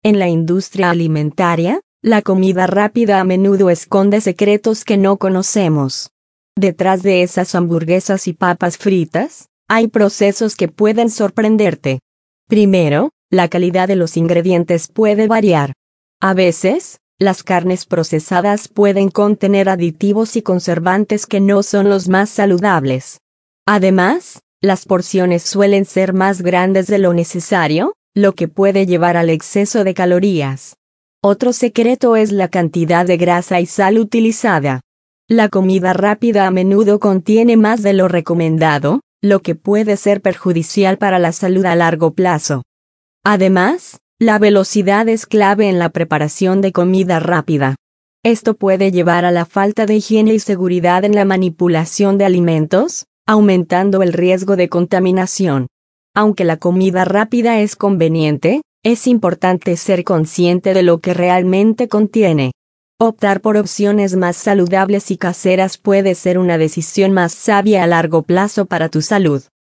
En la industria alimentaria, la comida rápida a menudo esconde secretos que no conocemos. Detrás de esas hamburguesas y papas fritas, hay procesos que pueden sorprenderte. Primero, la calidad de los ingredientes puede variar. A veces, las carnes procesadas pueden contener aditivos y conservantes que no son los más saludables. Además, las porciones suelen ser más grandes de lo necesario, lo que puede llevar al exceso de calorías. Otro secreto es la cantidad de grasa y sal utilizada. La comida rápida a menudo contiene más de lo recomendado, lo que puede ser perjudicial para la salud a largo plazo. Además, la velocidad es clave en la preparación de comida rápida. Esto puede llevar a la falta de higiene y seguridad en la manipulación de alimentos, aumentando el riesgo de contaminación. Aunque la comida rápida es conveniente, es importante ser consciente de lo que realmente contiene. Optar por opciones más saludables y caseras puede ser una decisión más sabia a largo plazo para tu salud.